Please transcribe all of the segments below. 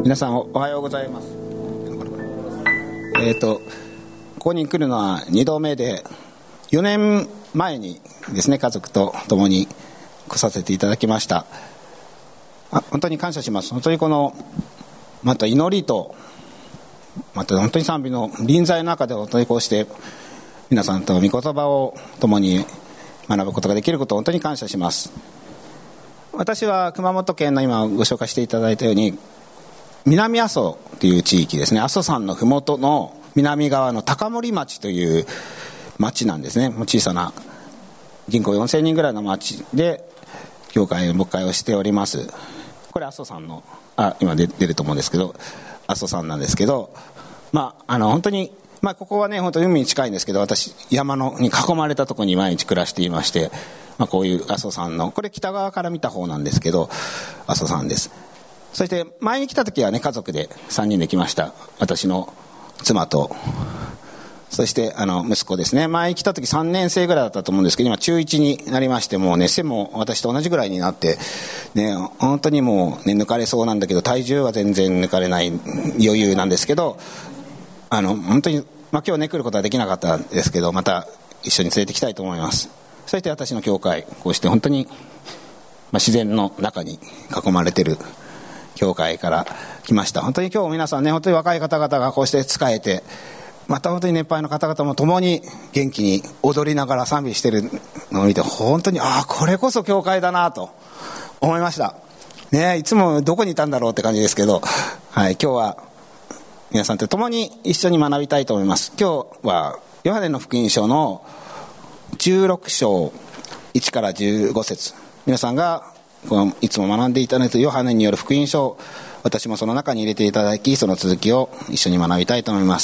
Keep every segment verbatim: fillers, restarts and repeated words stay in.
皆さんおはようございます。えっとここに来るのはにどめで、よねんまえにですね、家族と共に来させていただきました。あ本当に感謝します。本当にこのまた祈りとまた本当に賛美の臨在の中で本当にこうして皆さんと御言葉を共に学ぶことができることを本当に感謝します。私は熊本県の今ご紹介していただいたように南阿蘇という地域ですね、阿蘇山のふもとの南側の高森町という町なんですね。もう小さな人口よんせんにんぐらいの町で教会の牧会をしております。これ阿蘇山のあ今出ると思うんですけど、阿蘇山なんですけど、まああの本当にまあここはね本当に海に近いんですけど、私山のに囲まれたところに毎日暮らしていまして、まあ、こういう阿蘇山のこれ北側から見た方なんですけど阿蘇山です。そして前に来た時はね家族でさんにんで来ました。私の妻とそしてあの息子ですね。前に来た時さんねんせいぐらいだったと思うんですけど、今中いちになりまして、もうね背も私と同じぐらいになってね、本当にもうね抜かれそうなんだけど、体重は全然抜かれない余裕なんですけど、あの本当に、まあ、今日ね来ることはできなかったんですけど、また一緒に連れてきたいと思います。そして私の教会、こうして本当に、まあ、自然の中に囲まれている教会から来ました。本当に今日皆さんね、本当に若い方々がこうして仕えて、また本当に年配の方々も共に元気に踊りながら賛美しているのを見て、本当にああこれこそ教会だなと思いましたね。いつもどこにいたんだろうって感じですけど、はい、今日は皆さんと共に一緒に学びたいと思います。今日はヨハネの福音書のじゅうろくしょういちからじゅうごせつ、皆さんがこのいつも学んでいただいたヨハネによる福音書を私もその中に入れていただき、その続きを一緒に学びたいと思います。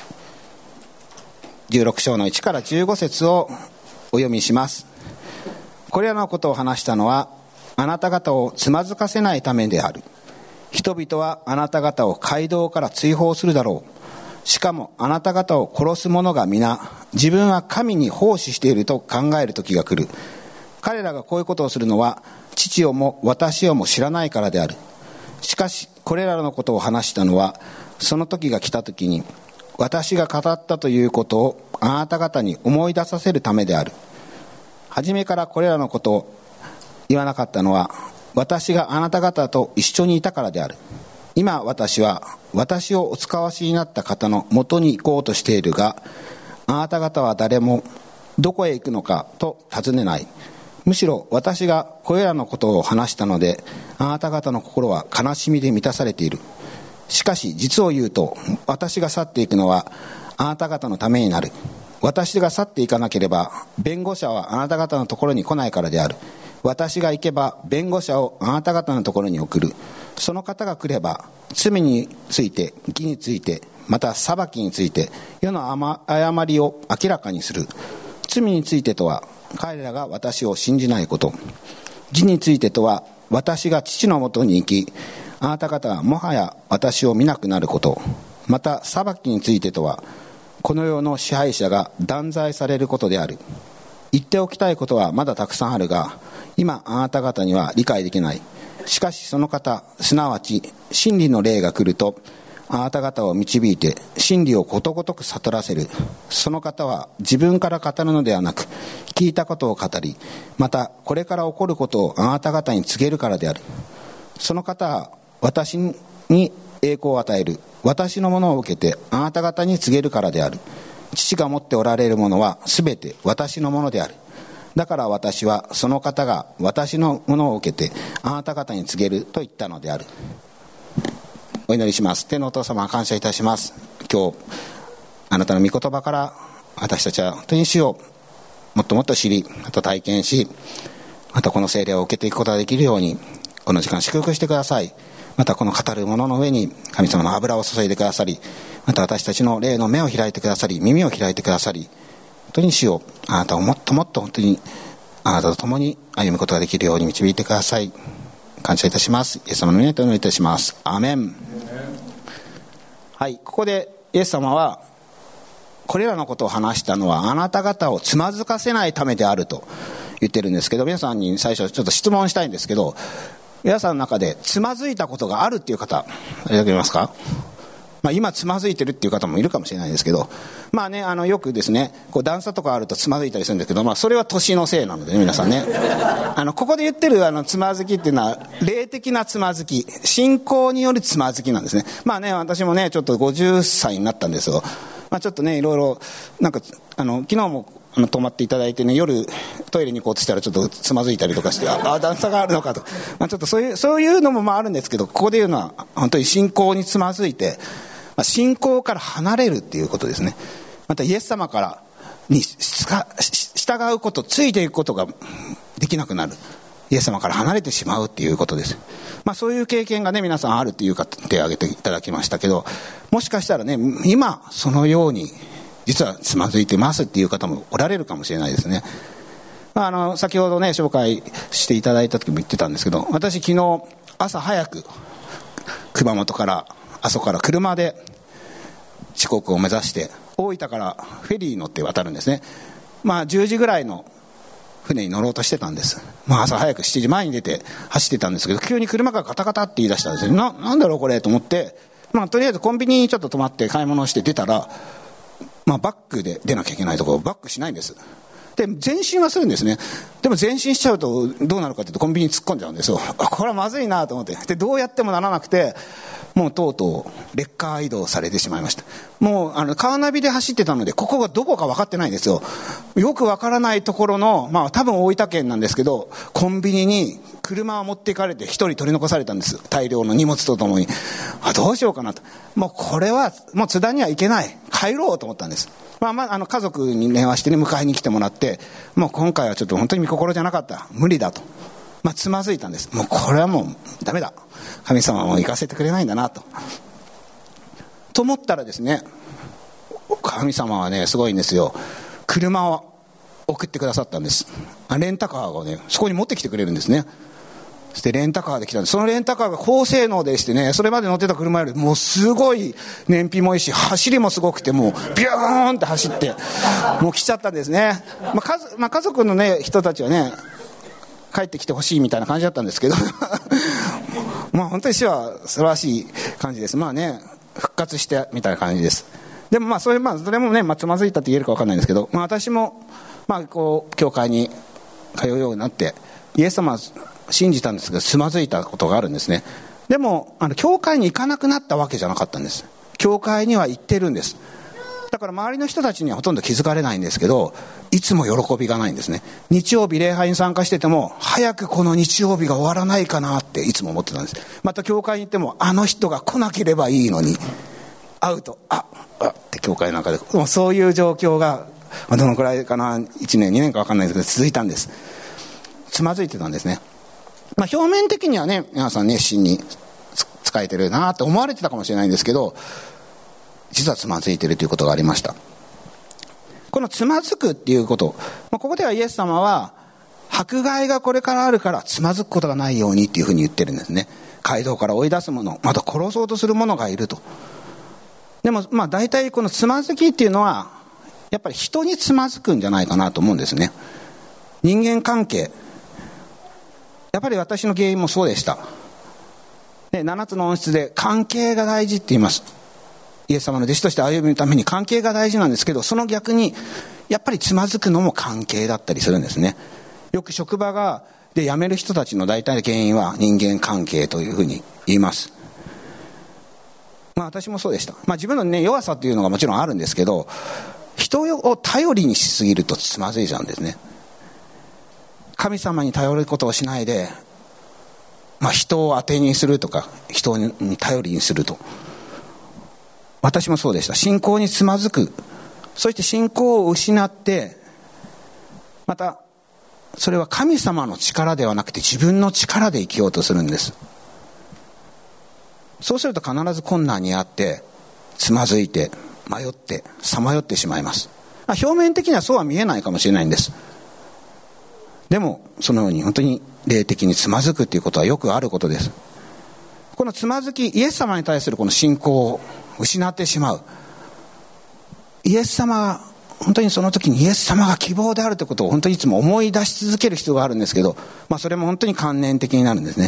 じゅうろくしょうのいちからじゅうごせつをお読みします。これらのことを話したのはあなた方をつまずかせないためである。人々はあなた方を街道から追放するだろう。しかもあなた方を殺す者が皆自分は神に奉仕していると考える時が来る。彼らがこういうことをするのは父をも私をも知らないからである。しかしこれらのことを話したのは、その時が来た時に私が語ったということをあなた方に思い出させるためである。初めからこれらのことを言わなかったのは、私があなた方と一緒にいたからである。今私は私をお使わしになった方の元に行こうとしているが、あなた方は誰もどこへ行くのかと尋ねない。むしろ私がこれらのことを話したので、あなた方の心は悲しみで満たされている。しかし実を言うと、私が去っていくのはあなた方のためになる。私が去っていかなければ弁護者はあなた方のところに来ないからである。私が行けば弁護者をあなた方のところに送る。その方が来れば罪について、義について、また裁きについて世の誤りを明らかにする。罪についてとは彼らが私を信じないこと、義についてとは私が父のもとに行きあなた方はもはや私を見なくなること、また裁きについてとはこの世の支配者が断罪されることである。言っておきたいことはまだたくさんあるが、今あなた方には理解できない。しかしその方、すなわち真理の霊が来るとあなた方を導いて真理をことごとく悟らせる。その方は自分から語るのではなく、聞いたことを語り、またこれから起こることをあなた方に告げるからである。その方は私に栄光を与える。私のものを受けてあなた方に告げるからである。父が持っておられるものはすべて私のものである。だから私はその方が私のものを受けてあなた方に告げると言ったのである。お祈りします。天のお父様、感謝いたします。今日あなたの御言葉から私たちは本当に主をもっともっと知り、また体験し、またこの聖霊を受けていくことができるようにこの時間祝福してください。またこの語るものの上に神様の油を注いでくださり、また私たちの霊の目を開いてくださり、耳を開いてくださり、本当に主をあなたをもっともっと本当にあなたと共に歩むことができるように導いてください。感謝いたします。イエス様の皆にお祈りいたします。アーメン。はい、ここでイエス様はこれらのことを話したのはあなた方をつまずかせないためであると言ってるんですけど、皆さんに最初ちょっと質問したいんですけど、 皆さんの中でつまずいたことがあるっていう方いただけますか？まあ、今つまずいてるっていう方もいるかもしれないですけど、まあね、あのよくですね、こう段差とかあるとつまずいたりするんですけど、まあ、それは年のせいなのでね、皆さんねあのここで言ってるあのつまずきっていうのは霊的なつまずき、信仰によるつまずきなんですね。まあね、私もねちょっとごじゅっさいになったんですよ。まあ、ちょっとねいろいろなんかあの昨日もあの泊まっていただいてね、夜トイレに行こうとしたらちょっとつまずいたりとかして、ああ段差があるのかと、まあ、ちょっとそういうそういうのもまああるんですけど、ここで言うのは本当に信仰につまずいて、まあ、信仰から離れるっていうことですね。またイエス様からに従うこと、ついていくことができなくなる、イエス様から離れてしまうっていうことです。まあ、そういう経験がね皆さんあるっていうか手を挙げていただきましたけど、もしかしたらね今そのように実はつまずいてますっていう方もおられるかもしれないですね。まあ、あの先ほどね紹介していただいた時も言ってたんですけど、私昨日朝早く熊本から阿蘇から車で四国を目指して大分からフェリーに乗って渡るんですね。まあじゅうじぐらいの船に乗ろうとしてたんです。まあ朝早くしちじまえに出て走ってたんですけど、急に車がガタガタって言い出したんですよ。な、なんだろうこれと思って、まあとりあえずコンビニにちょっと泊まって買い物をして出たら、まあバックで出なきゃいけないところバックしないんです。で前進はするんですね。でも前進しちゃうとどうなるかというとコンビニに突っ込んじゃうんですよ。これはまずいなと思って、でどうやってもならなくて、もうとうとうレッカー移動されてしまいました。もうあのカーナビで走ってたのでここがどこか分かってないんですよ。よく分からないところの、まあ多分大分県なんですけど、コンビニに車を持っていかれて一人取り残されたんです。大量の荷物とともに。あどうしようかなと、もうこれはもう津田には行けない、帰ろうと思ったんです。まあまあ、あの家族に電話してね迎えに来てもらって、もう今回はちょっと本当に見心じゃなかった、無理だと、まあ、つまずいたんです。もうこれはもうダメだ、神様も行かせてくれないんだなとと思ったらですね、神様はねすごいんですよ。車を送ってくださったんです。レンタカーをねそこに持ってきてくれるんですね。そしてレンタカーで来たんです。そのレンタカーが高性能でしてね、それまで乗ってた車よりもうすごい燃費もいいし、走りもすごくて、もうビューンって走ってもう来ちゃったんですね。まあ 家, まあ、家族のね人たちはね帰ってきてほしいみたいな感じだったんですけどまあ本当に主は素晴らしい感じです。まあね復活してみたいな感じです。でもまあそれ、まあ、それもね、まあ、つまずいたって言えるか分かんないんですけど、まあ、私もまあこう教会に通うようになってイエス様信じたんですがつまずいたことがあるんですね。でもあの教会に行かなくなったわけじゃなかったんです。教会には行ってるんです。だから周りの人たちにはほとんど気づかれないんですけど、いつも喜びがないんですね。日曜日礼拝に参加してても早くこの日曜日が終わらないかなっていつも思ってたんです。また教会に行ってもあの人が来なければいいのに、会うとああって教会の中でもうそういう状況がどのくらいかな、いちねんにねんか分かんないですけど続いたんです。つまずいてたんですね。まあ、表面的にはね皆さん熱心に使えてるなと思われてたかもしれないんですけど、実はつまずいてるということがありました。このつまずくっていうこと、まあ、ここではイエス様は迫害がこれからあるからつまずくことがないようにっていうふうに言ってるんですね。街道から追い出す者、また殺そうとする者がいると。でもまあ大体このつまずきっていうのはやっぱり人につまずくんじゃないかなと思うんですね。人間関係、やっぱり私の原因もそうでした。でななつの本質で関係が大事って言います。イエス様の弟子として歩むために関係が大事なんですけど、その逆にやっぱりつまずくのも関係だったりするんですね。よく職場がで辞める人たちの大体の原因は人間関係というふうに言います。まあ私もそうでした。まあ自分のね弱さというのがもちろんあるんですけど、人を頼りにしすぎるとつまずいちゃうんですね。神様に頼ることをしないで、まあ、人を当てにするとか人に頼りにすると、私もそうでした。信仰につまずく、そして信仰を失って、またそれは神様の力ではなくて自分の力で生きようとするんです。そうすると必ず困難にあってつまずいて迷ってさまよってしまいます。表面的にはそうは見えないかもしれないんです。でもそのように本当に霊的につまずくということはよくあることです。このつまずき、イエス様に対するこの信仰を失ってしまう。イエス様が本当にその時にイエス様が希望であるということを本当にいつも思い出し続ける必要があるんですけど、まあ、それも本当に観念的になるんですね。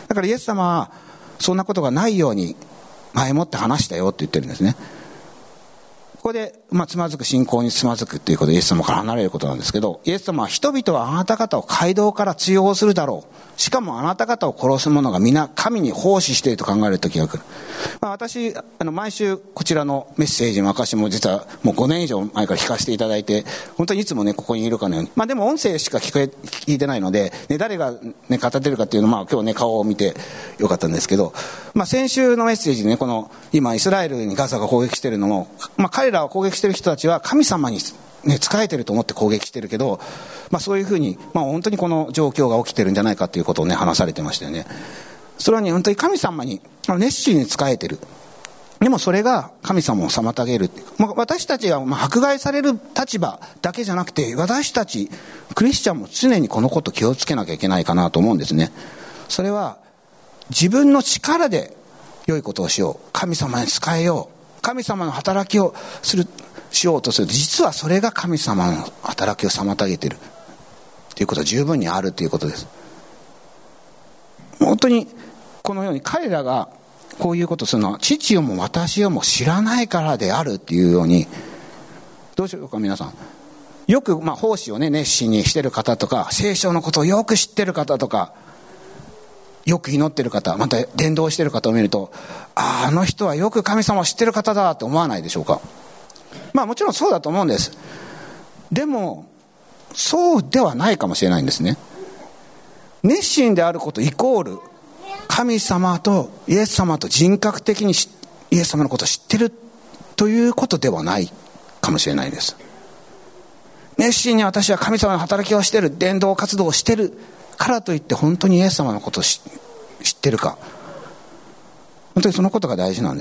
だからイエス様はそんなことがないように前もって話したよって言ってるんですね。ここで、まあ、つまずく信仰につまずくっていうことでイエス様から離れることなんですけど、イエス様は人々はあなた方を街道から追放するだろう。しかもあなた方を殺す者が皆神に奉仕していると考える時が来る。まあ、私あの毎週こちらのメッセージの証も実はもうごねん以上前から聞かせていただいて、本当にいつもねここにいるかのように、まあ、でも音声しか聞こえ聞いてないので、ね、誰が、ね、語ってるかっていうのは、まあ、今日ね顔を見てよかったんですけど、まあ、先週のメッセージでね、この今イスラエルにガザが攻撃しているのも、まあ、彼らを攻撃している人たちは神様にね、仕えてると思って攻撃してるけど、まあ、そういうふうに、まあ、本当にこの状況が起きてるんじゃないかということをね話されてましたよね。それはね本当に神様に熱心に仕えてる。でもそれが神様を妨げる。まあ、私たちがまあ迫害される立場だけじゃなくて、私たちクリスチャンも常にこのこと気をつけなきゃいけないかなと思うんですね。それは自分の力で良いことをしよう、神様に仕えよう、神様の働きをするしようとすると、実はそれが神様の働きを妨げているということは十分にあるということです。本当にこのように彼らがこういうことをするのは父をも私をも知らないからであるっていうように、どうしようか皆さん、よくまあ奉仕をね熱心にしてる方とか、聖書のことをよく知ってる方とか、よく祈ってる方、また伝道してる方を見ると、ああ、あの人はよく神様を知ってる方だと思わないでしょうか。まあもちろんそうだと思うんです。でもそうではないかもしれないんですね。熱心であることイコール神様とイエス様と人格的にイエス様のことを知ってるということではないかもしれないです。熱心に私は神様の働きをしている、伝道活動をしているからといって本当にイエス様のことを知ってるか、本当にそのことが大事なんです。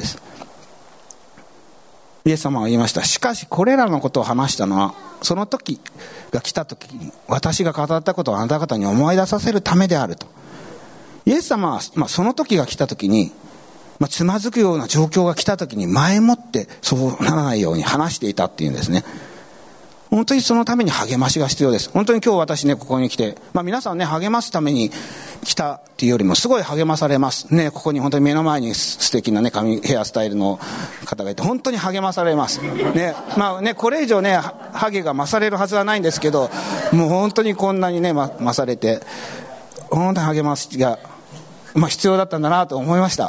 イエス様は言いました。しかしこれらのことを話したのは、その時が来た時に私が語ったことをあなた方に思い出させるためであると。イエス様は、まあ、その時が来た時に、まあ、つまずくような状況が来た時に前もってそうならないように話していたっていうんですね。本当にそのために励ましが必要です。本当に今日私ねここに来て、まあ、皆さんね励ますために来たっていうよりもすごい励まされますね。ここに本当に目の前に素敵なね髪ヘアスタイルの方がいて本当に励まされますね。まあねこれ以上ねハゲが勝れるはずはないんですけど、もう本当にこんなにね勝れて本当に励ましが、まあ、必要だったんだなと思いました。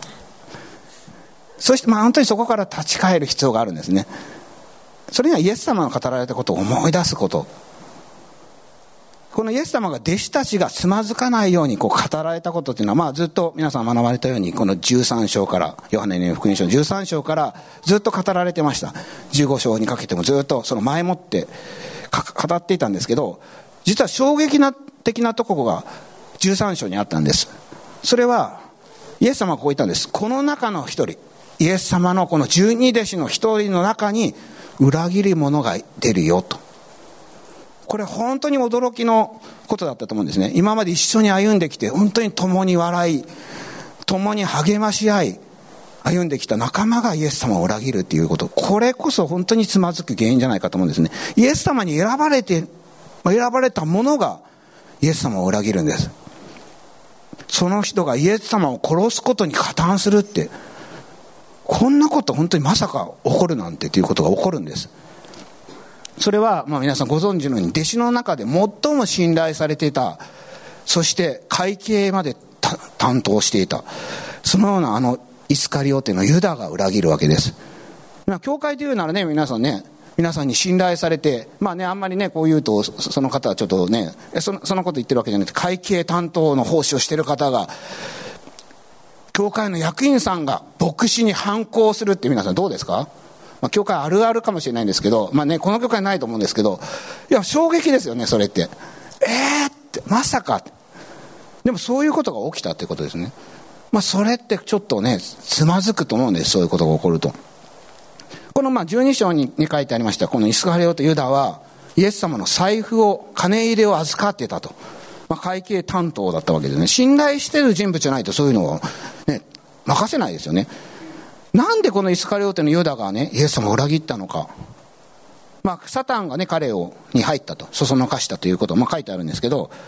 そしてまあ本当にそこから立ち返る必要があるんですね。それにはイエス様の語られたことを思い出すこと。このイエス様が弟子たちがつまずかないようにこう語られたことっていうのは、まあずっと皆さん学ばれたようにこのじゅうさん章から、ヨハネの福音書のじゅうさん章からずっと語られてました。じゅうご章にかけてもずっとその前もって語っていたんですけど、実は衝撃的なところがじゅうさん章にあったんです。それはイエス様がこう言ったんです。この中の一人、イエス様のこの十二弟子の一人の中に裏切り者が出るよと。これ本当に驚きのことだったと思うんですね。今まで一緒に歩んできて、本当に共に笑い、共に励まし合い歩んできた仲間がイエス様を裏切るっていうこと、これこそ本当につまずく原因じゃないかと思うんですね。イエス様に選ばれて選ばれた者がイエス様を裏切るんです。その人がイエス様を殺すことに加担するって、こんなこと本当にまさか起こるなんてということが起こるんです。それはまあ皆さんご存知のように、弟子の中で最も信頼されていた、そして会計まで担当していた、そのようなあのイスカリオテのユダが裏切るわけです。教会というならね、皆さんね皆さんに信頼されて、まあねあんまりねこう言うとその方はちょっとねその、そのこと言ってるわけじゃなくて、会計担当の奉仕をしている方が、教会の役員さんが牧師に反抗するって皆さんどうですか？まあ、教会あるあるかもしれないんですけど、まあねこの教会ないと思うんですけど、いや衝撃ですよねそれって。えーってまさか。でもそういうことが起きたってことですね。まあそれってちょっとねつまずくと思うんです、そういうことが起こると。このまあじゅうに章に書いてありましたこのイスカリオテユダはイエス様の財布を金入れを預かってたと。まあ、会計担当だったわけですね。信頼している人物じゃないとそういうのを、ね、任せないですよね。なんでこのイスカリオテのユダがねイエス様を裏切ったのか。まあ、サタンがね彼をに入ったと、そそのかしたということを、まあ、書いてあるんですけど、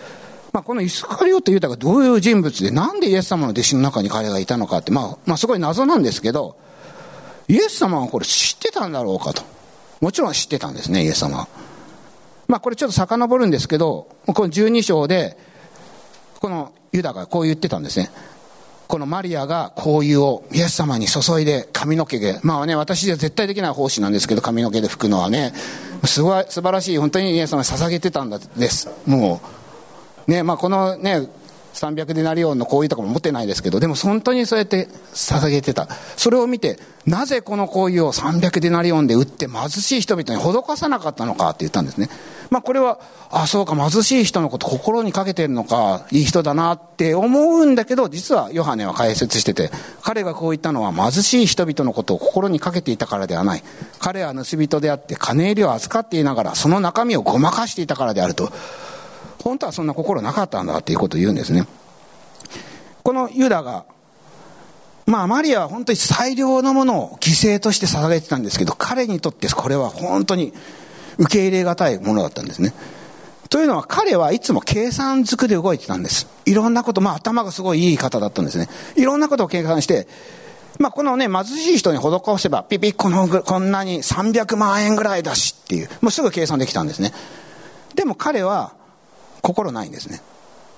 まあ、このイスカリオテ・ユダがどういう人物で、なんでイエス様の弟子の中に彼がいたのかって、まあ、まあすごい謎なんですけど、イエス様はこれ知ってたんだろうかと。もちろん知ってたんですね、イエス様は。まあこれちょっと遡るんですけど、このじゅうに章でこのユダがこう言ってたんですね。このマリアが香油をイエス様に注いで髪の毛で、まあね、私じゃ絶対できない奉仕なんですけど、髪の毛で拭くのはね、すごい素晴らしい、本当にイエス様に捧げてたんです。もうね、まあこのねさんびゃくデナリオンの香油とかも持ってないですけど、でも本当にそうやって捧げてた。それを見て、なぜこの香油をさんびゃくデナリオンで売って貧しい人々に施さなかったのかって言ったんですね。まあこれは、あ、そうか、貧しい人のこと心にかけてるのか、いい人だなって思うんだけど、実はヨハネは解説してて、彼がこう言ったのは貧しい人々のことを心にかけていたからではない。彼は盗人であって金入りを預かっていながらその中身をごまかしていたからであると。本当はそんな心なかったんだっていうことを言うんですね。このユダが、まあマリアは本当に最良のものを犠牲として捧げてたんですけど、彼にとってこれは本当に受け入れがたいものだったんですね。というのは、彼はいつも計算づくで動いてたんです。いろんなこと、まあ頭がすごいいい方だったんですね。いろんなことを計算して、まあこのね、貧しい人に施せばピピこのこんなにさんびゃくまんえんぐらいだしっていう、もうすぐ計算できたんですね。でも彼は心ないんですね。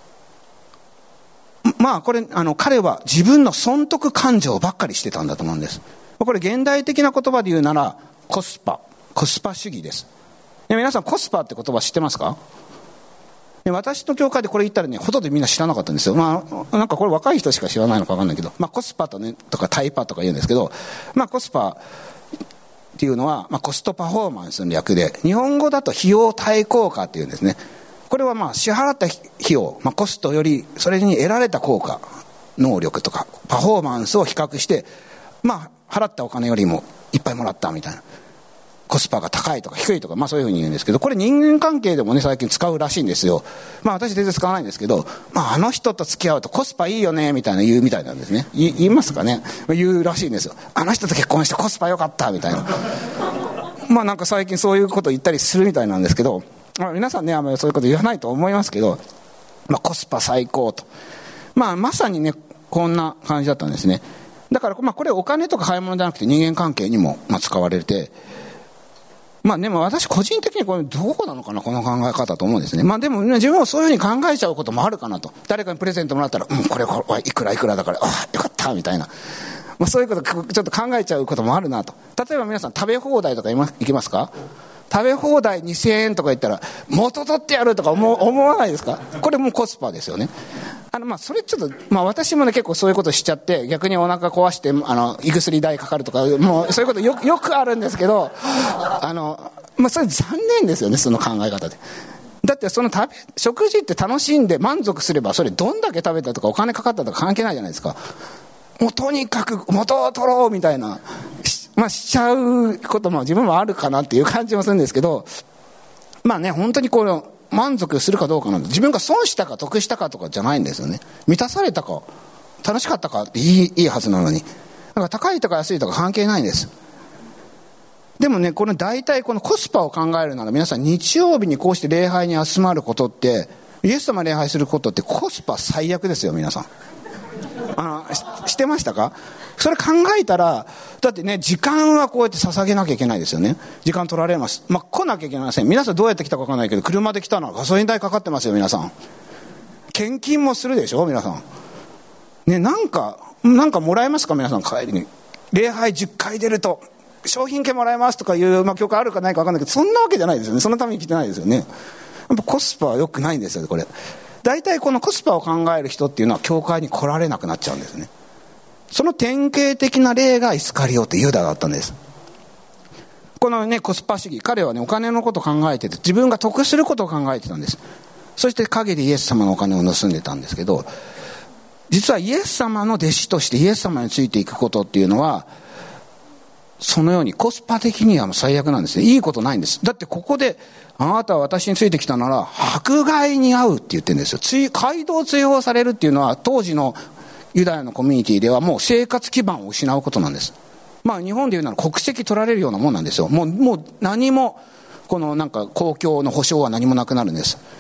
まあこれ、あの彼は自分の損得感情ばっかりしてたんだと思うんです。これ現代的な言葉で言うならコスパコスパ主義です。皆さんコスパって言葉知ってますか？私の教会でこれ言ったらね、ほとんどみんな知らなかったんですよ。まあなんかこれ若い人しか知らないのか分かんないけど、まあコスパとねとかタイパとか言うんですけど、まあコスパっていうのは、まあ、コストパフォーマンスの略で、日本語だと費用対効果っていうんですね。これはまあ支払った費用、まあ、コストよりそれに得られた効果、能力とかパフォーマンスを比較して、まあ払ったお金よりもいっぱいもらったみたいな、コスパが高いとか低いとか、まあそういうふうに言うんですけど、これ人間関係でもね最近使うらしいんですよ。まあ私全然使わないんですけど、まああの人と付き合うとコスパいいよねみたいな言うみたいなんですね。言いますかね、言うらしいんですよ。あの人と結婚してコスパ良かったみたいなまあなんか最近そういうこと言ったりするみたいなんですけど、まあ、皆さんねあんまりそういうこと言わないと思いますけど、まあ、コスパ最高と、まあ、まさにねこんな感じだったんですね。だから、まあ、これお金とか買い物じゃなくて人間関係にもまあ使われて、まあでも私個人的にこれどこなのかなこの考え方と思うんですね。まあでも、ね、自分もそういうふうに考えちゃうこともあるかなと。誰かにプレゼントもらったら、うんこれこれいくらいくらだから、ああよかったみたいな、まあ、そういうことちょっと考えちゃうこともあるなと。例えば皆さん食べ放題とか行きますか？食べ放題にせんえんとか言ったら元取ってやるとか 思, 思わないですか？これもコスパですよね。あのまあそれちょっと、まあ、私もね結構そういうことしちゃって逆にお腹壊してあの胃薬代かかるとかもうそういうこと よ, よくあるんですけど、あの、まあ、それ残念ですよね、その考え方で。だってその食べ食事って楽しんで満足すればそれどんだけ食べたとかお金かかったとか関係ないじゃないですか。もうとにかく元を取ろうみたいな、まあ、しちゃうことも自分もあるかなっていう感じもするんですけど、まあね本当にこの満足するかどうかなんで、自分が損したか得したかとかじゃないんですよね。満たされたか楽しかったかっていい、いいはずなのに、だから高いとか安いとか関係ないんです。でもねこの大体このコスパを考えるなら、皆さん日曜日にこうして礼拝に集まることって、イエス様礼拝することってコスパ最悪ですよ。皆さんあの し, してましたか？それ考えたら、だってね時間はこうやって捧げなきゃいけないですよね。時間取られます。まあ来なきゃいけません。皆さんどうやって来たか分かんないけど、車で来たのはガソリン代かかってますよ。皆さん献金もするでしょ皆さんね。なんかなんかもらえますか皆さん？帰りに礼拝じゅっかい出ると商品券もらえますとかいう、まあ、教会あるかないか分かんないけど、そんなわけじゃないですよね。そのために来てないですよね。やっぱコスパは良くないんですよこれ。大体このコスパを考える人っていうのは教会に来られなくなっちゃうんですね。その典型的な例がイスカリオテ・ユダだったんです。このねコスパ主義、彼はねお金のことを考えてて、自分が得することを考えてたんです。そして陰でイエス様のお金を盗んでたんですけど、実はイエス様の弟子としてイエス様についていくことっていうのは、そのようにコスパ的にはもう最悪なんですね。いいことないんです。だってここであなたは私についてきたなら迫害に遭うって言ってるんですよ。街道を追放されるっていうのは当時のユダヤのコミュニティではもう生活基盤を失うことなんです。まあ日本でいうなら国籍取られるようなもんなんですよ。もう、もう何もこのなんか公共の保障は何もなくなるんです。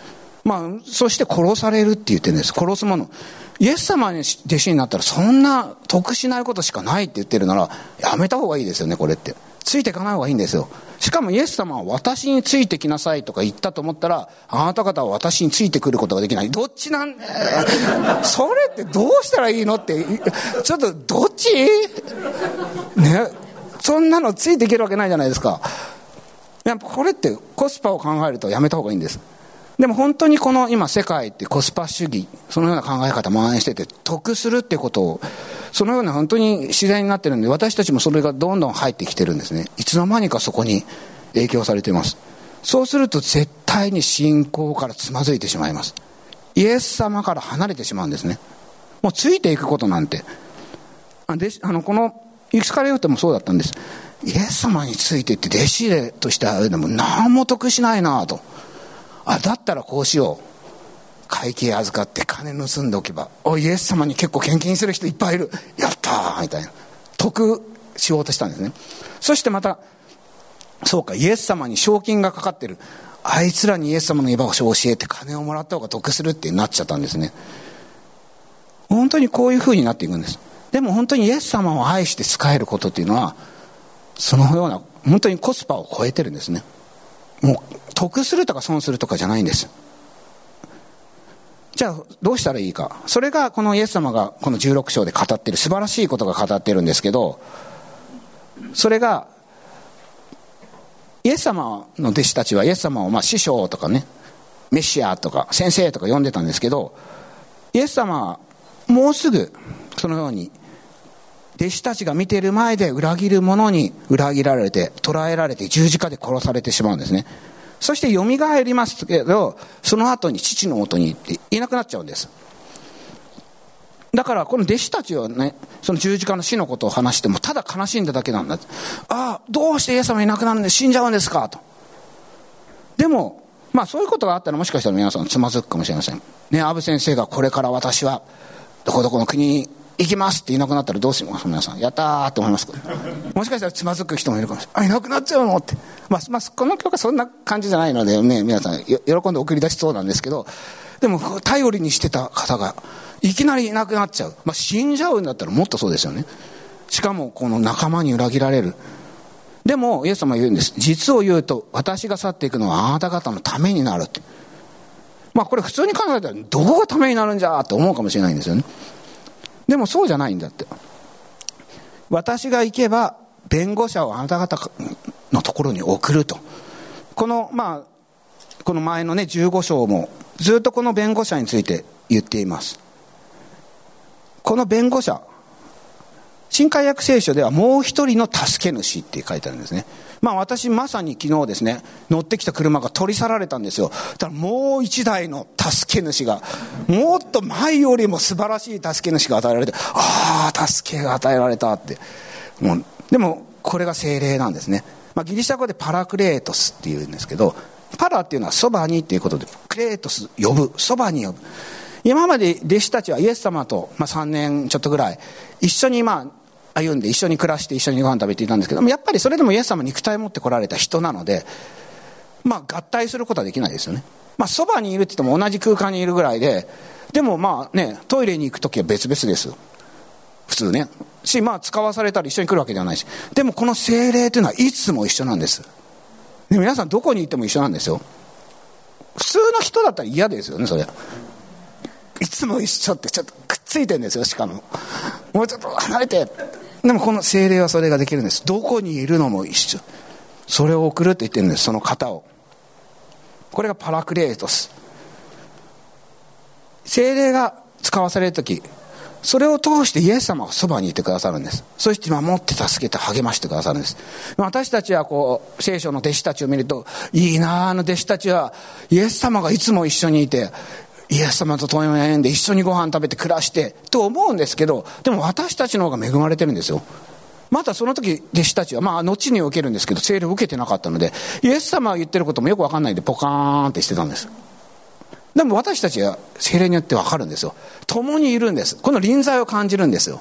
まあ、そして殺されるって言ってるんです。殺すもの。イエス様に弟子になったらそんな得しないことしかないって言ってるなら、やめた方がいいですよね、これって。ついていかない方がいいんですよ。しかもイエス様は私についてきなさいとか言ったと思ったら、あなた方は私についてくることができない。どっちなんそれってどうしたらいいのって、ちょっとどっちね、そんなのついていけるわけないじゃないですか。やっぱこれってコスパを考えるとやめた方がいいんです。でも本当にこの今世界ってコスパ主義、そのような考え方蔓延してて、得するってことを、そのような本当に自然になってるんで、私たちもそれがどんどん入ってきてるんですね。いつの間にかそこに影響されています。そうすると絶対に信仰からつまずいてしまいます。イエス様から離れてしまうんですね。もうついていくことなんて、あであのこのイスカリオテもそうだったんです。イエス様についてって弟子入れとして会うのも何も得しないなと。あ、だったらこうしよう。会計預かって金盗んでおけば、おイエス様に結構献金する人いっぱいいる。やったーみたいな。得しようとしたんですね。そしてまた、そうか、イエス様に賞金がかかってる。あいつらにイエス様の居場所を教えて金をもらった方が得するってなっちゃったんですね。本当にこういう風になっていくんです。でも本当にイエス様を愛して仕えることっていうのは、そのような、本当にコスパを超えてるんですね。もう得するとか損するとかじゃないんです。じゃあどうしたらいいか。それがこのイエス様がこのじゅうろく章で語っている素晴らしいことが語っているんですけど、それがイエス様の弟子たちはイエス様をまあ師匠とかね、メシアとか先生とか呼んでたんですけど、イエス様はもうすぐそのように弟子たちが見ている前で裏切る者に裏切られて捕らえられて十字架で殺されてしまうんですね。そして蘇りますけど、その後に父の元に行っていなくなっちゃうんです。だからこの弟子たちはね、その十字架の死のことを話してもただ悲しんだだけなんだ。ああ、どうしてイエス様いなくなるんで死んじゃうんですかと。でもまあそういうことがあったらもしかしたら皆さんつまずくかもしれませんね。アブ先生がこれから私はどこどこの国に行きますっていなくなったらどうします皆さん。やったーって思いますか。もしかしたらつまずく人もいるかもしれない。あ、いなくなっちゃうのって。まあ、まあ、この教会そんな感じじゃないのでね、皆さん喜んで送り出しそうなんですけど、でも頼りにしてた方がいきなりいなくなっちゃう。まあ、死んじゃうんだったらもっとそうですよね。しかもこの仲間に裏切られる。でもイエス様は言うんです。実を言うと私が去っていくのはあなた方のためになるって。まあこれ普通に考えたらどこがためになるんじゃって思うかもしれないんですよね。でもそうじゃないんだって。私が行けば弁護者をあなた方のところに送ると。このまあこの前のねじゅうご章もずっとこの弁護者について言っています。この弁護者、新海訳聖書ではもう一人の助け主って書いてあるんですね。まあ私まさに昨日ですね、乗ってきた車が取り去られたんですよ。だからもう一台の助け主が、もっと前よりも素晴らしい助け主が与えられて、ああ助けが与えられたって。もうでもこれが聖霊なんですね。まあ、ギリシャ語でパラクレートスっていうんですけど、パラっていうのはそばにっていうことで、クレートス呼ぶ、そばに呼ぶ。今まで弟子たちはイエス様と、まあ、さんねんちょっとぐらい一緒にまあ歩んで一緒に暮らして一緒にご飯食べていたんですけども、やっぱりそれでもイエス様肉体を持って来られた人なので、まあ合体することはできないですよね。まあそばにいるって言っても同じ空間にいるぐらいで、でもまあね、トイレに行くときは別々です普通ね。し、まあ使わされたり一緒に来るわけではないし、でもこの聖霊というのはいつも一緒なんです。で皆さんどこに行っても一緒なんですよ。普通の人だったら嫌ですよね。それいつも一緒ってちょっとくっついてるんですよ。しかももうちょっと離れて。でもこの聖霊はそれができるんです。どこにいるのも一緒。それを送るって言ってるんです。その方を。これがパラクレートス。聖霊が使わされるとき、それを通してイエス様はそばにいてくださるんです。そして守って助けて励ましてくださるんです。私たちはこう聖書の弟子たちを見ると、いいなあの弟子たちはイエス様がいつも一緒にいて、イエス様と共に歩んで一緒にご飯食べて暮らしてと思うんですけど、でも私たちの方が恵まれてるんですよ。またその時弟子たちはまあ後に受けるんですけど、聖霊を受けてなかったので、イエス様が言ってることもよく分かんないでポカーンってしてたんです。でも私たちは聖霊によって分かるんですよ。共にいるんです。この臨在を感じるんですよ。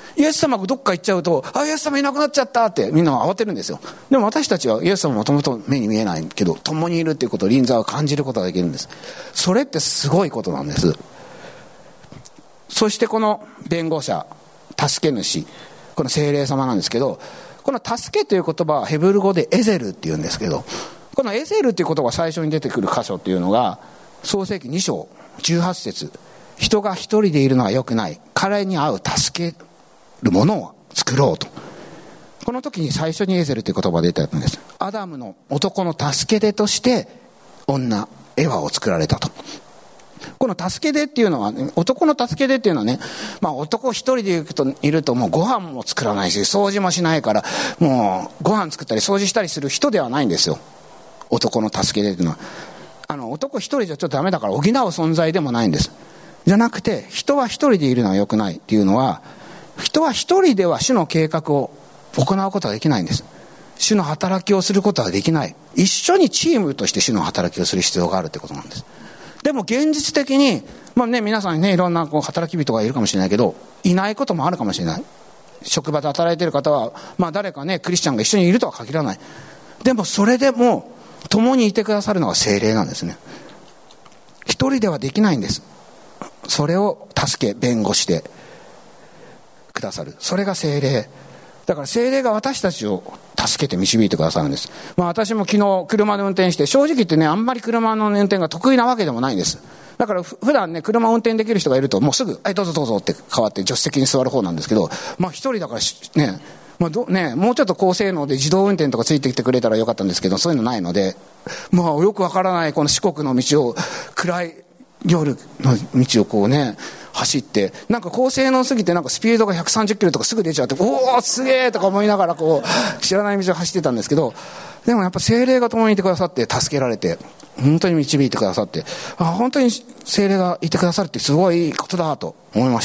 イエス様がどっか行っちゃうと、あ、イエス様いなくなっちゃったってみんな慌てるんですよ。でも私たちはイエス様もともと目に見えないけど、共にいるっていうことを臨在を感じることができるんです。それってすごいことなんです。そしてこの弁護者、助け主、この聖霊様なんですけど、この助けという言葉はヘブル語でエゼルっていうんですけど、このエゼルという言葉が最初に出てくる箇所っていうのが創世記に章じゅうはち節、人が一人でいるのは良くない、彼に合う助けるものを作ろうと。この時に最初にエゼルという言葉が出てたんです。アダムの男の助け手として女エヴァを作られたと。この助け手っていうのは、ね、男の助け手っていうのはね、まあ男一人でいると、いるともうご飯も作らないし掃除もしないから、もうご飯作ったり掃除したりする人ではないんですよ、男の助け手っていうのは。あの男一人じゃちょっとダメだから補う存在でもないんです。じゃなくて、人は一人でいるのは良くないっていうのは、人は一人では主の計画を行うことはできないんです。主の働きをすることはできない。一緒にチームとして主の働きをする必要があるってことなんです。でも現実的に、まあね、皆さんね、いろんなこう働き人がいるかもしれないけど、いないこともあるかもしれない。職場で働いている方は、まあ誰かね、クリスチャンが一緒にいるとは限らない。でもそれでも共にいてくださるのは聖霊なんですね。一人ではできないんです。それを助け弁護してくださる、それが聖霊だから、聖霊が私たちを助けて導いてくださるんです。まあ私も昨日車で運転して、正直言ってね、あんまり車の運転が得意なわけでもないんです。だから普段ね、車を運転できる人がいるともうすぐ、はいどうぞどうぞって変わって助手席に座る方なんですけど、まあ一人だからね、まあどね、もうちょっと高性能で自動運転とかついてきてくれたらよかったんですけど、そういうのないので、まあよくわからないこの四国の道を、暗い夜の道をこうね走って、なんか高性能すぎてなんかスピードがひゃくさんじゅっキロとかすぐ出ちゃって、おおすげえとか思いながらこう知らない道を走ってたんですけど、でもやっぱ聖霊が共にいてくださって、助けられて本当に導いてくださって、あ本当に聖霊がいてくださるってすごいいいことだと思いました。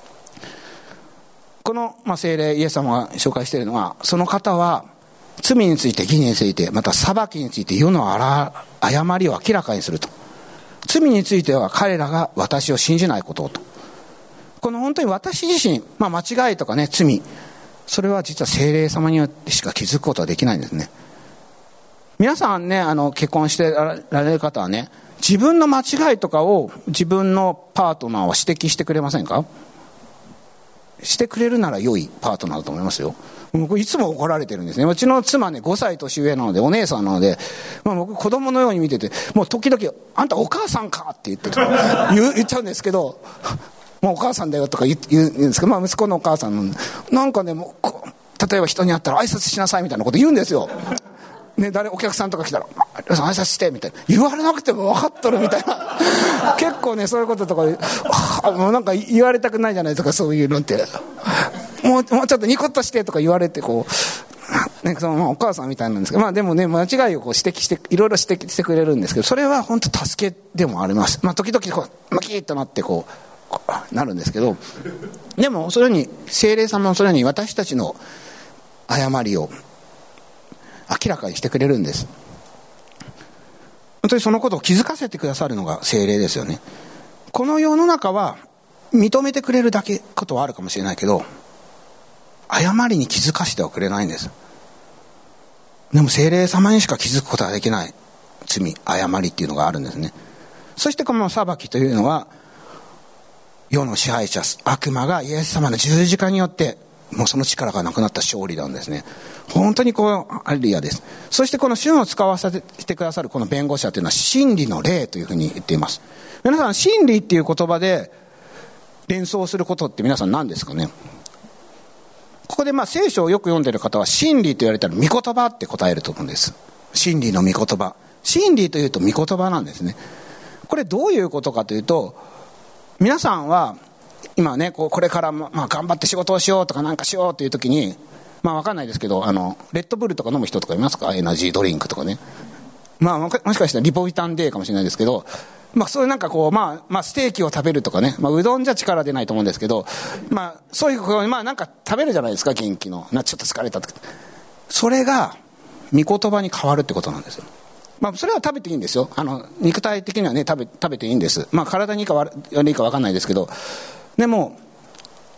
この、まあ、聖霊イエス様が紹介しているのは、その方は罪について義について、また裁きについて世の誤りを明らかにすると。罪については彼らが私を信じないことをと。この本当に私自身、まあ、間違いとかね、罪、それは実は聖霊様によってしか気づくことはできないんですね。皆さんね、あの結婚してられる方はね、自分の間違いとかを自分のパートナーは指摘してくれませんか？してくれるなら良いパートナーだと思いますよ。僕いつも怒られてるんですね。うちの妻ね、ごさい年上なのでお姉さんなので、まあ、僕子供のように見てて、もう時々あんたお母さんかって言って言, 言っちゃうんですけど、もうお母さんだよとか 言, 言うんですけど、まあ、息子のお母さんのなんかね、もう例えば人に会ったら挨拶しなさいみたいなこと言うんですよ。ね、誰お客さんとか来たら挨拶してみたいな、言われなくても分かっとるみたいな結構ねそういうこととかあもうなんか言われたくないじゃないですか、そういうのってもう、もうちょっとニコッとしてとか言われてこう、ね、そのまあお母さんみたいなんですけど、まあでもね間違いをこう指摘していろいろ指摘してくれるんですけど、それは本当助けでもあります。まあ時々こうマキッとなってこうなるんですけど、でもそれに聖霊様もそれに私たちの誤りを明らかにしてくれるんです。本当にそのことを気づかせてくださるのが聖霊ですよね。この世の中は認めてくれるだけことはあるかもしれないけど、誤りに気づかせてはくれないんです。でも聖霊様にしか気づくことができない罪、誤りっていうのがあるんですね。そしてこの裁きというのは、世の支配者悪魔がイエス様の十字架によってもうその力がなくなった勝利なんですね。本当にこうアレルヤです。そしてこの主を使わせてくださるこの弁護者というのは真理の霊というふうに言っています。皆さん、真理っていう言葉で連想することって皆さん何ですかね。ここでまあ聖書をよく読んでいる方は真理と言われたら御言葉って答えると思うんです。真理の御言葉、真理というと御言葉なんですね。これどういうことかというと、皆さんは今ね、こうこれからまあ頑張って仕事をしようとかなんかしようという時に、まあ分かんないですけど、あのレッドブルとか飲む人とかいますか？エナジードリンクとかね。まあもしかしたらリポビタンデーかもしれないですけど、まあそういうなんかこう、まあまあステーキを食べるとかね、まあうどんじゃ力出ないと思うんですけど、まあそういうまあなんか食べるじゃないですか、元気のなちょっと疲れたとか、それが御言葉に変わるってことなんですよ。まあそれは食べていいんですよ。あの肉体的にはね食べ食べていいんです。まあ体にいいか悪いか分かんないですけど。でも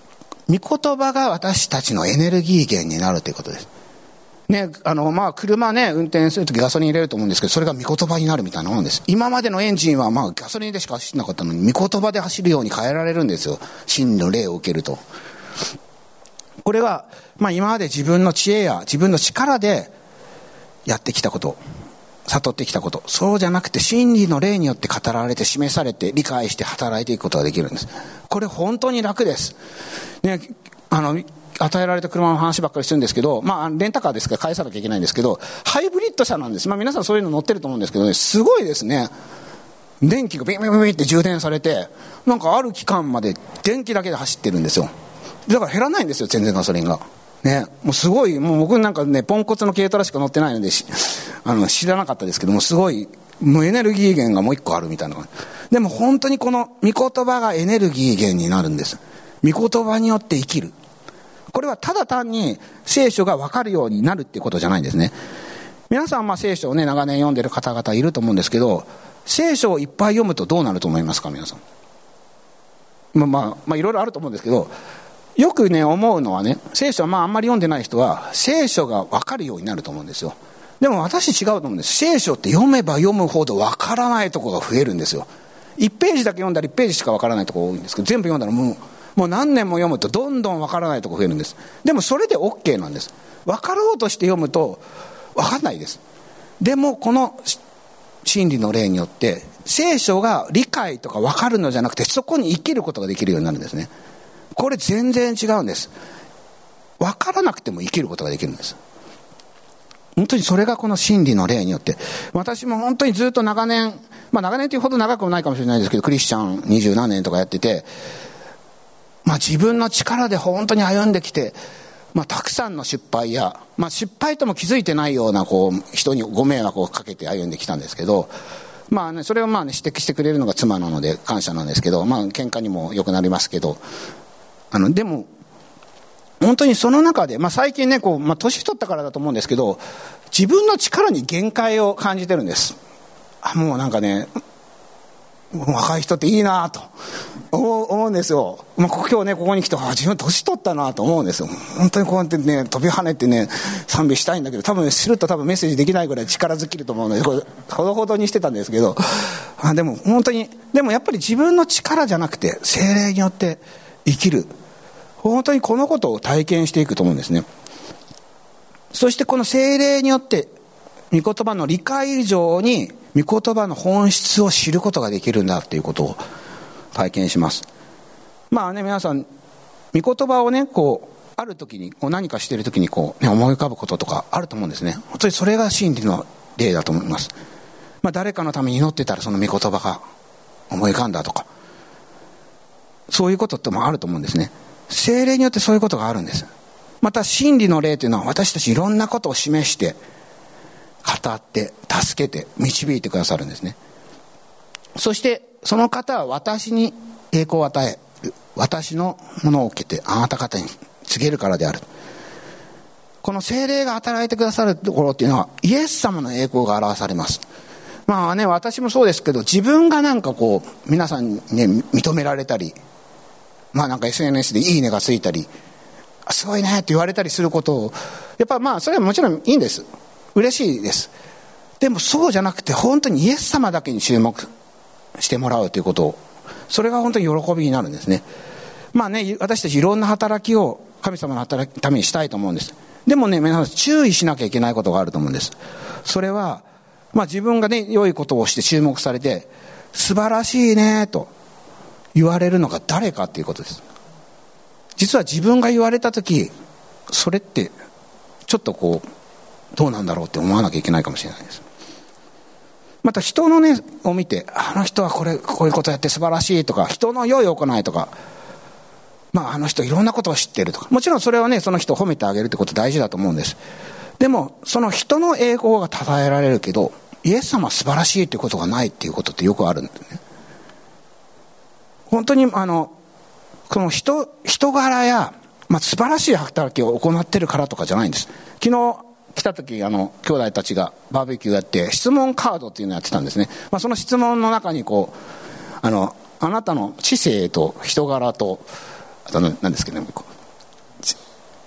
御言葉が私たちのエネルギー源になるということです。ね、あの、まあ、車ね、運転するときガソリン入れると思うんですけど、それが御言葉になるみたいなもんです。今までのエンジンは、まあ、ガソリンでしか走ってなかったのに、御言葉で走るように変えられるんですよ。真理の霊を受けると。これは、まあ、今まで自分の知恵や自分の力でやってきたこと、悟ってきたこと、そうじゃなくて真理の霊によって語られて示されて理解して働いていくことができるんです。これ本当に楽です。ね、あの、与えられた車の話ばっかりするんですけど、まあ、レンタカーですから返さなきゃいけないんですけど、ハイブリッド車なんです。まあ、皆さんそういうの乗ってると思うんですけどね、すごいですね。電気がビンビンビンって充電されて、なんかある期間まで電気だけで走ってるんですよ。だから減らないんですよ、全然ガソリンが。ね、もうすごい、もう僕なんかね、ポンコツの軽トラしか乗ってないので、あの、知らなかったですけども、すごい、もうエネルギー源がもう一個あるみたいな。でも本当にこの御言葉がエネルギー源になるんです。御言葉によって生きる。これはただ単に聖書が分かるようになるっていうことじゃないんですね。皆さんまあ聖書をね長年読んでる方々いると思うんですけど、聖書をいっぱい読むとどうなると思いますか皆さん。まあまあまあいろいろあると思うんですけど、よくね思うのはね、聖書はまああんまり読んでない人は聖書が分かるようになると思うんですよ。でも私違うと思うんです。聖書って読めば読むほど分からないところが増えるんですよ。いちページだけ読んだらいちページしか分からないところが多いんですけど、全部読んだらもうもう何年も読むとどんどん分からないところ増えるんです。でもそれで OK なんです。分かろうとして読むと分かんないです。でもこの真理の霊によって聖書が理解とか分かるのじゃなくて、そこに生きることができるようになるんですね。これ全然違うんです。分からなくても生きることができるんです。本当にそれがこの真理の霊によって、私も本当にずっと長年、まあ長年というほど長くもないかもしれないですけど、クリスチャン二十何年とかやってて、まあ自分の力で本当に歩んできて、まあたくさんの失敗や、まあ失敗とも気づいてないようなこう人にご迷惑をかけて歩んできたんですけど、まあね、それをまあね指摘してくれるのが妻なので感謝なんですけど、まあ喧嘩にもよくなりますけど、あのでも本当にその中で、まあ、最近ねこう、まあ、年取ったからだと思うんですけど、自分の力に限界を感じてるんです。あ、もうなんかね、若い人っていいなと思う、思うんですよ。まあ、今日ねここに来て、あ、自分年取ったなと思うんですよ。本当にこうやってね飛び跳ねてね賛美したいんだけど、多分すると多分メッセージできないぐらい力尽きると思うので、これほどほどにしてたんですけど、あ、でも本当に、でもやっぱり自分の力じゃなくて聖霊によって生きる、本当にこのことを体験していくと思うんですね。そしてこの聖霊によって御言葉の理解以上に御言葉の本質を知ることができるんだということを体験します。まあね、皆さん御言葉をねこうある時にこう何かしている時にこう、ね、思い浮かぶこととかあると思うんですね。本当にそれが真理の霊だと思います。まあ、誰かのために祈ってたらその御言葉が思い浮かんだとか、そういうことってもあると思うんですね。聖霊によってそういうことがあるんです。また真理の霊というのは私たちいろんなことを示して語って助けて導いてくださるんですね。そしてその方は私に栄光を与え、私のものを受けてあなた方に告げるからである。この聖霊が働いてくださるところっていうのはイエス様の栄光が表されます。まあね、私もそうですけど、自分がなんかこう皆さんに、ね、認められたり、まあなんか エスエヌエス でいいねがついたり、すごいねって言われたりすることを、やっぱまあそれはもちろんいいんです。嬉しいです。でもそうじゃなくて本当にイエス様だけに注目してもらうということを、それが本当に喜びになるんですね。まあね、私たちいろんな働きを神様の働きためにしたいと思うんです。でもね、皆さん注意しなきゃいけないことがあると思うんです。それはまあ自分がね良いことをして注目されて素晴らしいねと言われるのが誰かということです。実は自分が言われた時、それってちょっとこうどうなんだろうって思わなきゃいけないかもしれないです。また人のねを見て、あの人はこれこういうことやって素晴らしいとか、人の良い行いとか、まああの人いろんなことを知っているとか、もちろんそれはねその人を褒めてあげるってこと大事だと思うんです。でもその人の栄光が称えられるけど、イエス様は素晴らしいっていうことがないっていうことってよくあるんですね。本当にあのこの 人, 人柄や、まあ、素晴らしい働きを行っているからとかじゃないんです。昨日来た時、あの兄弟たちがバーベキューやって質問カードっていうのをやってたんですね。まあ、その質問の中にこう あのあなたの知性と人柄と、あと何ですけどね、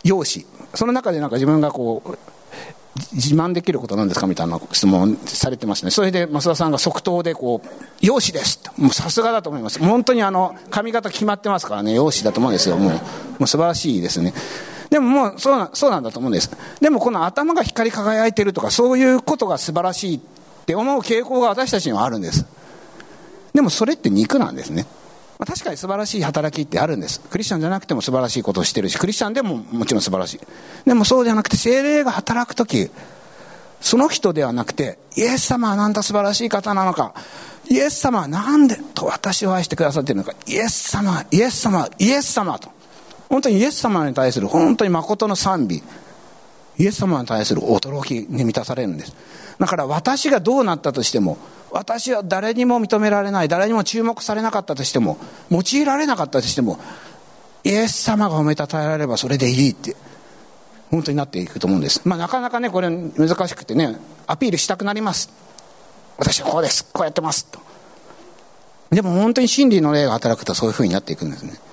容姿、その中でなんか自分がこう自慢できることなんですかみたいな質問されてますね。それで増田さんが即答でこう容姿ですと、もうさすがだと思います。本当にあの髪型決まってますからね、容姿だと思うんですよ。もう、もう素晴らしいですね。でももうそうな、そうなんだと思うんです。でもこの頭が光り輝いてるとかそういうことが素晴らしいって思う傾向が私たちにはあるんです。でもそれって肉なんですね。まあ、確かに素晴らしい働きってあるんです。クリスチャンじゃなくても素晴らしいことをしてるし、クリスチャンでももちろん素晴らしい。でもそうじゃなくて、聖霊が働くとき、その人ではなくて、イエス様はなんと素晴らしい方なのか、イエス様はなんでと私を愛してくださっているのか、イエス様、イエス様、イエス様と、本当にイエス様に対する本当に誠の賛美、イエス様に対する驚きに満たされるんです。だから私がどうなったとしても、私は誰にも認められない、誰にも注目されなかったとしても、用いられなかったとしても、イエス様が褒めたたえられればそれでいいって本当になっていくと思うんです。まあなかなかねこれ難しくてね、アピールしたくなります。私はこうです、こうやってますと。でも本当に真理の霊が働くとそういう風になっていくんですね。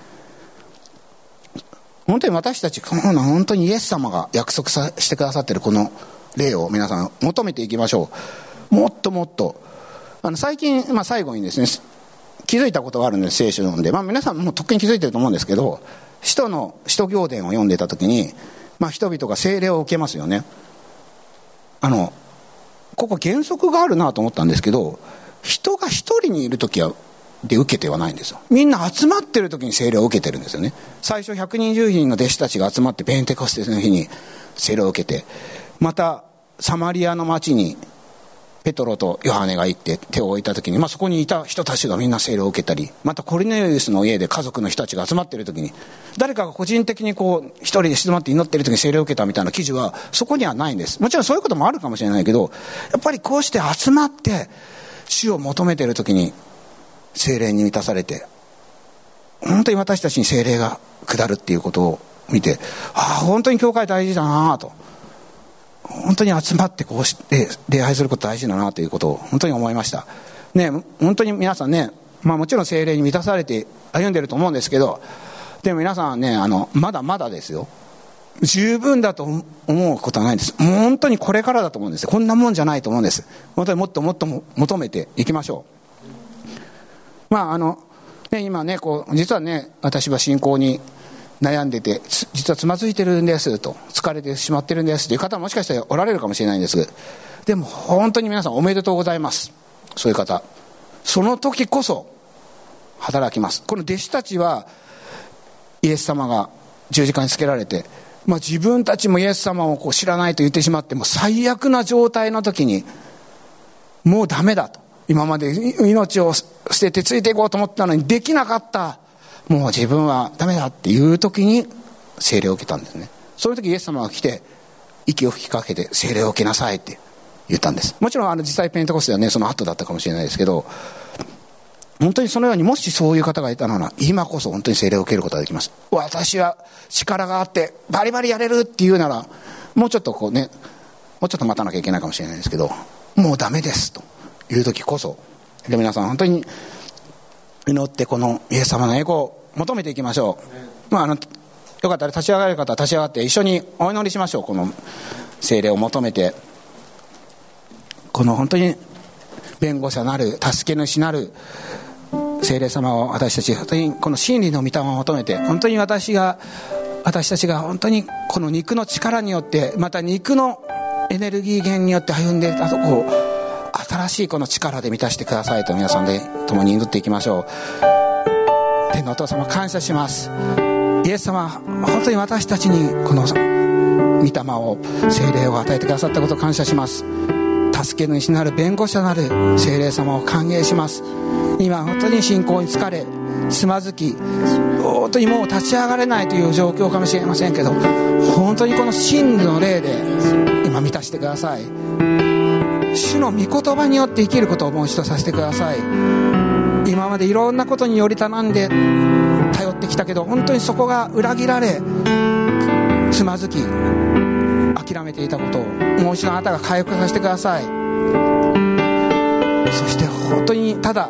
本当に私たちこの本当にイエス様が約束さしてくださっているこの霊を皆さん求めていきましょう。もっともっとあの最近、まあ、最後にですね気づいたことがあるんです。聖書を読んで、まあ、皆さんもとっくに気づいてると思うんですけど、使徒の使徒行伝を読んでた時に、まあ、人々が聖霊を受けますよね。あのここ原則があるなと思ったんですけど、人が一人にいる時はで受けてはないんですよ。みんな集まってる時に聖霊を受けてるんですよね。最初ひゃくにじゅうにんの弟子たちが集まってペンテコステの日に聖霊を受けて、またサマリアの町にペトロとヨハネが行って手を置いた時に、まあ、そこにいた人たちがみんな聖霊を受けたり、またコルネリウスの家で家族の人たちが集まっている時に誰かが個人的にこう一人で静まって祈っている時に聖霊を受けたみたいな記事はそこにはないんです。もちろんそういうこともあるかもしれないけど、やっぱりこうして集まって主を求めている時に聖霊に満たされて、本当に私たちに聖霊が下るっていうことを見て、ああ本当に教会大事だなと、本当に集まってこうして礼拝すること大事だなということを本当に思いましたね。本当に皆さんね、まあ、もちろん聖霊に満たされて歩んでると思うんですけど、でも皆さんね、あのまだまだですよ。十分だと思うことはないんです。もう本当にこれからだと思うんです。こんなもんじゃないと思うんです。本当にもっともっと求めていきましょう。まああのね、今ねこう実はね、私は信仰に悩んでて実はつまずいてるんですと、疲れてしまってるんですという方ももしかしたらおられるかもしれないんです。でも本当に皆さんおめでとうございます。そういう方、その時こそ働きます。この弟子たちはイエス様が十字架につけられて、まあ、自分たちもイエス様をこう知らないと言ってしまって、もう最悪な状態の時にもうダメだと、今まで命を捨ててついていこうと思ったのにできなかった、もう自分はダメだっていう時に聖霊を受けたんですね。その時イエス様が来て息を吹きかけて聖霊を受けなさいって言ったんです。もちろんあの実際ペンテコステはねその後だったかもしれないですけど、本当にそのようにもしそういう方がいたなら今こそ本当に聖霊を受けることができます。私は力があってバリバリやれるっていうならもうちょっとこうねもうちょっと待たなきゃいけないかもしれないですけど、もうダメですという時こそで皆さん本当に祈ってこのイエス様の栄光を求めていきましょう。まあ、あのよかったら立ち上がれる方は立ち上がって一緒にお祈りしましょう。この聖霊を求めて、この本当に弁護者なる助け主なる聖霊様を私たち本当にこの真理の御霊を求めて、本当に私が私たちが本当にこの肉の力によってまた肉のエネルギー源によって歩んでいたとこを新しいこの力で満たしてくださいと皆さんで共に祈っていきましょう。天のお父様感謝します。イエス様本当に私たちにこの御霊を聖霊を与えてくださったことを感謝します。助け主なる弁護者なる聖霊様を歓迎します。今本当に信仰に疲れつまずき本当にもう立ち上がれないという状況かもしれませんけど、本当にこの真理の霊で今満たしてください。主の御言葉によって生きることをもう一度させてください。今までいろんなことにより頼んで頼ってきたけど、本当にそこが裏切られつまずき諦めていたことをもう一度あなたが回復させてください。そして本当にただ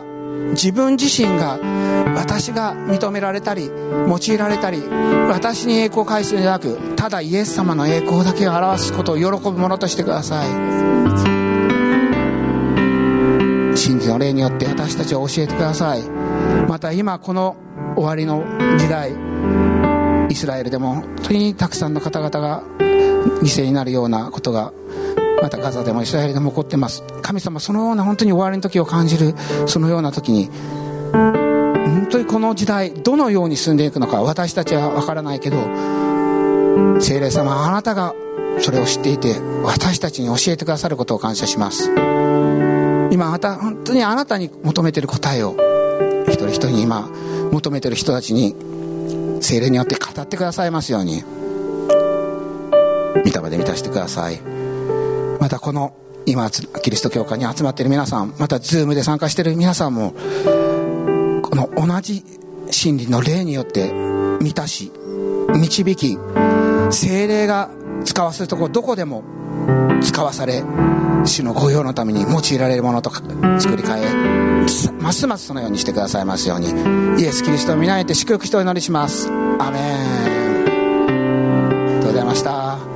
自分自身が、私が認められたり用いられたり、私に栄光を返すのではなく、ただイエス様の栄光だけを表すことを喜ぶものとしてください。真理の霊によって私たちを教えてください。また今この終わりの時代、イスラエルでも本当にたくさんの方々が犠牲になるようなことが、またガザでもイスラエルでも起こっています。神様、そのような本当に終わりの時を感じるそのような時に、本当にこの時代どのように進んでいくのか私たちは分からないけど、聖霊様、あなたがそれを知っていて私たちに教えてくださることを感謝します。今また本当にあなたに求めている答えを一人一人に今求めている人たちに聖霊によって語ってくださいますように、御霊で満たしてください。またこの今キリスト教会に集まっている皆さん、またズームで参加している皆さんも、この同じ真理の霊によって満たし導き、聖霊が使わせるところどこでも使わされ、主の御用のために用いられるものとか作り変え、ますますそのようにしてくださいますように、イエス・キリストを皆にて祝福してお祈りします。アメン。ありがとうございました。